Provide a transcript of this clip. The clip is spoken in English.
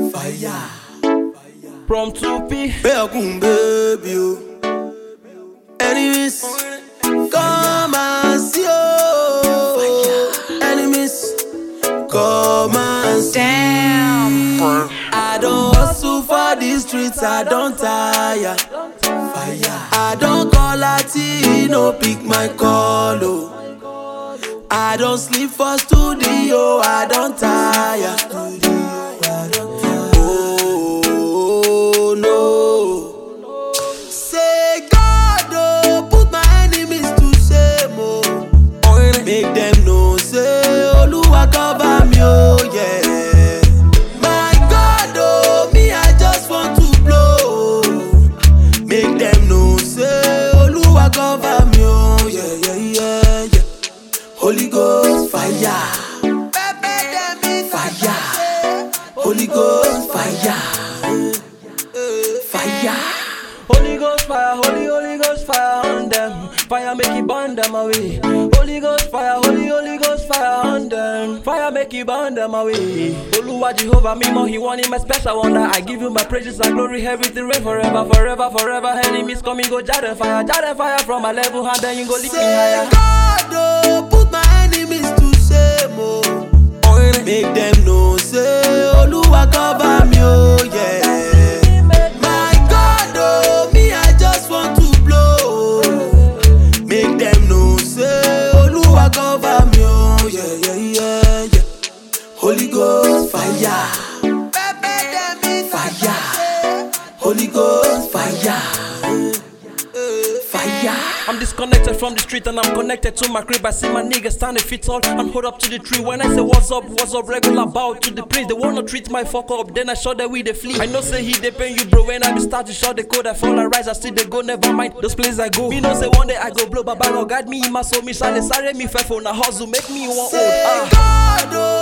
Fire. From 2P. Baby, enemies, come and see you. Enemies, come and see. Damn. I don't hustle for these streets, I don't tire. Fire. I don't call a tea, no pick my call. Oh. I don't sleep for studio, I don't tire. Oh no. Say God, oh, put my enemies to shame. Oh. Make them know, say Oluwa cover me, oh yeah. My God, oh, me I just want to blow. Make them know, say Oluwa cover me, oh yeah. Holy Ghost fire, fire. Holy Ghost fire, fire. Holy Ghost fire, Holy Ghost fire on them. Fire make it burn them away. Holy Ghost fire, Holy Ghost fire on them. Fire make it burn them away. Oluwa Jehovah, me more he want him a special wonder. I give you my praises and glory, everything reign forever, forever, forever. Enemies coming, go jar fire from my level, and then you go lift me higher. God, oh, put my enemies to shame, oh. Make them know, say Oluwa cover me, oh yeah. My God, oh, me I just want to blow. Make them know, say Oluwa cover me, oh yeah. Holy Ghost fire, fire. Holy Ghost fire, fire. I'm disconnected from the street and I'm connected to my crib. I see my niggas standing feet tall and hold up to the tree. When I say what's up, regular bow to the prince. They wanna treat my fuck up, then I show that we they flee. I know say he they paying you, bro. When I be start to show the code, I fall and rise, I still they go, never mind. Those places I go. Me know say one day I go blow, but God me in my soul, me shall sorry me faithful, na hustle, make me one old. God, oh.